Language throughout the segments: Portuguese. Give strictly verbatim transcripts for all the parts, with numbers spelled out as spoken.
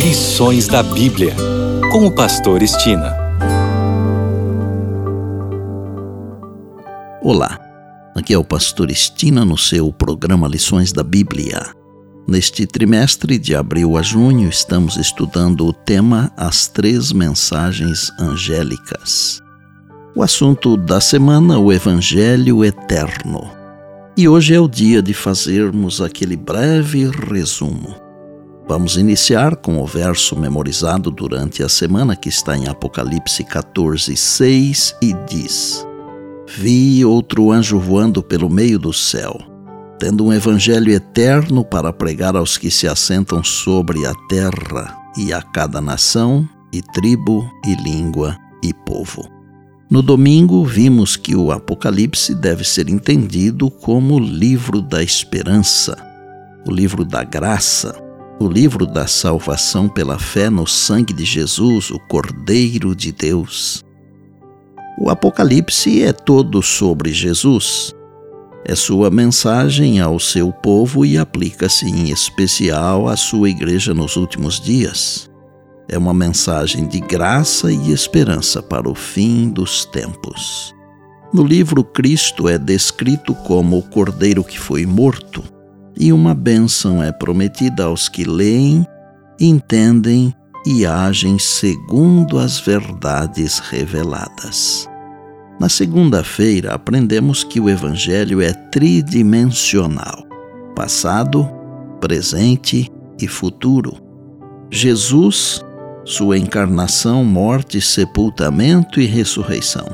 Lições da Bíblia, com o pastor Estina. Olá, aqui é o pastor Estina no seu programa Lições da Bíblia. Neste trimestre, de abril a junho, estamos estudando o tema As Três Mensagens Angélicas. O assunto da semana, o Evangelho Eterno. E hoje é o dia de fazermos aquele breve resumo. Vamos iniciar com o verso memorizado durante a semana, que está em Apocalipse catorze, seis, e diz: Vi outro anjo voando pelo meio do céu, tendo um evangelho eterno para pregar aos que se assentam sobre a terra, e a cada nação, e tribo, e língua, e povo. No domingo, vimos que o Apocalipse deve ser entendido como o livro da esperança, o livro da graça, o livro da salvação pela fé no sangue de Jesus, o Cordeiro de Deus. O Apocalipse é todo sobre Jesus. É sua mensagem ao seu povo e aplica-se em especial à sua igreja nos últimos dias. É uma mensagem de graça e esperança para o fim dos tempos. No livro, Cristo é descrito como o Cordeiro que foi morto, e uma bênção é prometida aos que leem, entendem e agem segundo as verdades reveladas. Na segunda-feira, aprendemos que o Evangelho é tridimensional: passado, presente e futuro. Jesus, sua encarnação, morte, sepultamento e ressurreição.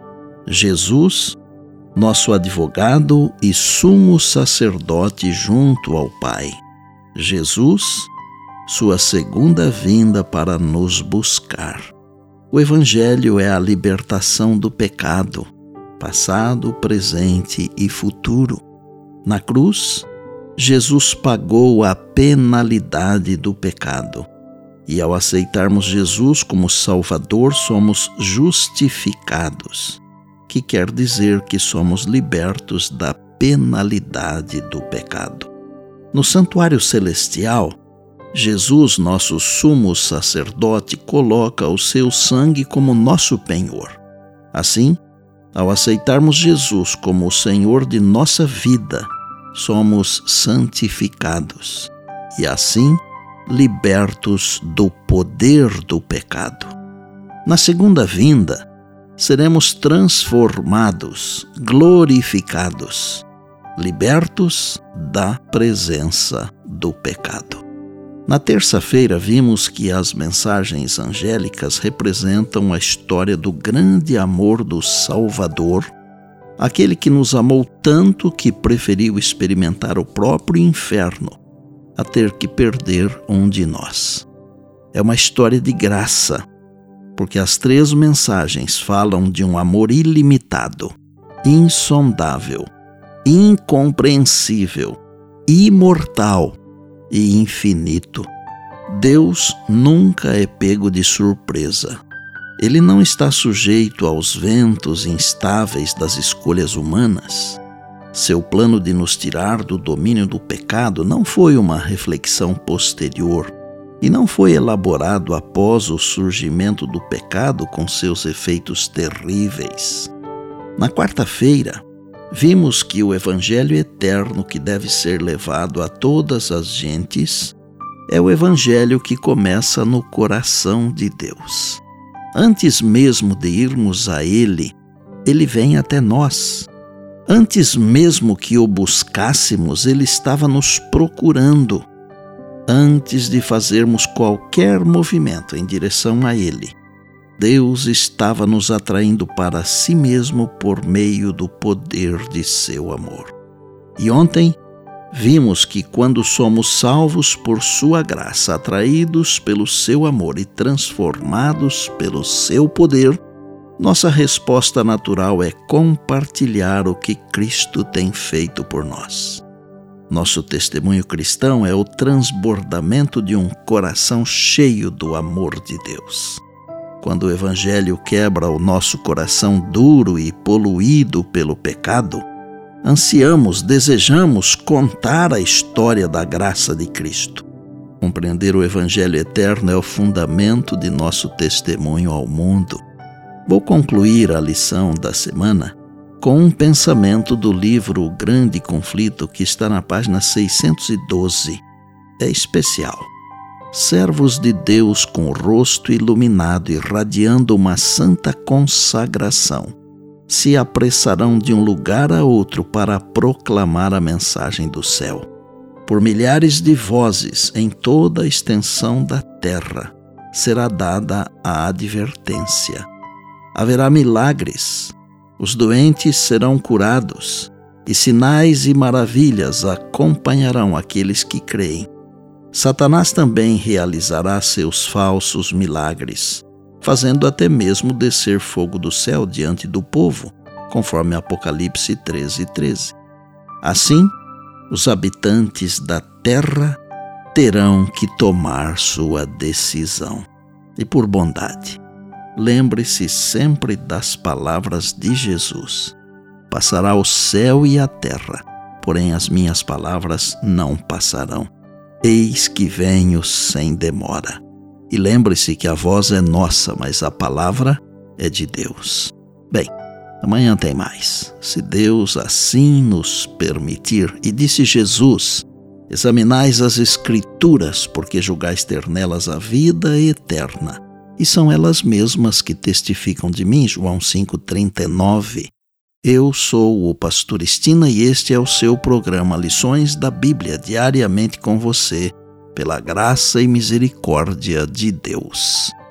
Jesus, nosso advogado e sumo sacerdote junto ao Pai. Jesus, sua segunda vinda para nos buscar. O Evangelho é a libertação do pecado, passado, presente e futuro. Na cruz, Jesus pagou a penalidade do pecado. E ao aceitarmos Jesus como Salvador, somos justificados, que quer dizer que somos libertos da penalidade do pecado. No santuário celestial, Jesus, nosso sumo sacerdote, coloca o seu sangue como nosso penhor. Assim, ao aceitarmos Jesus como o Senhor de nossa vida, somos santificados e, assim, libertos do poder do pecado. Na segunda vinda, seremos transformados, glorificados, libertos da presença do pecado. Na terça-feira, vimos que as mensagens angélicas representam a história do grande amor do Salvador, aquele que nos amou tanto que preferiu experimentar o próprio inferno a ter que perder um de nós. É uma história de graça, porque as três mensagens falam de um amor ilimitado, insondável, incompreensível, imortal e infinito. Deus nunca é pego de surpresa. Ele não está sujeito aos ventos instáveis das escolhas humanas. Seu plano de nos tirar do domínio do pecado não foi uma reflexão posterior e não foi elaborado após o surgimento do pecado com seus efeitos terríveis. Na quarta-feira, vimos que o Evangelho eterno que deve ser levado a todas as gentes é o Evangelho que começa no coração de Deus. Antes mesmo de irmos a Ele, Ele vem até nós. Antes mesmo que o buscássemos, Ele estava nos procurando. Antes de fazermos qualquer movimento em direção a Ele, Deus estava nos atraindo para si mesmo por meio do poder de seu amor. E ontem, vimos que quando somos salvos por sua graça, atraídos pelo seu amor e transformados pelo seu poder, nossa resposta natural é compartilhar o que Cristo tem feito por nós. Nosso testemunho cristão é o transbordamento de um coração cheio do amor de Deus. Quando o Evangelho quebra o nosso coração duro e poluído pelo pecado, ansiamos, desejamos contar a história da graça de Cristo. Compreender o Evangelho eterno é o fundamento de nosso testemunho ao mundo. Vou concluir a lição da semana com um pensamento do livro O Grande Conflito, que está na página seiscentos e doze. É especial. Servos de Deus com o rosto iluminado, irradiando uma santa consagração, se apressarão de um lugar a outro para proclamar a mensagem do céu. Por milhares de vozes em toda a extensão da terra será dada a advertência. Haverá milagres, os doentes serão curados, e sinais e maravilhas acompanharão aqueles que creem. Satanás também realizará seus falsos milagres, fazendo até mesmo descer fogo do céu diante do povo, conforme Apocalipse treze, treze. Assim, os habitantes da terra terão que tomar sua decisão. E por bondade, lembre-se sempre das palavras de Jesus. Passará o céu e a terra, porém as minhas palavras não passarão. Eis que venho sem demora. E lembre-se que a voz é nossa, mas a palavra é de Deus. Bem, amanhã tem mais, se Deus assim nos permitir. E disse Jesus: examinais as Escrituras, porque julgais ter nelas a vida eterna, e são elas mesmas que testificam de mim. João cinco, trinta e nove. Eu sou o pastor Estina e este é o seu programa Lições da Bíblia, diariamente com você, pela graça e misericórdia de Deus.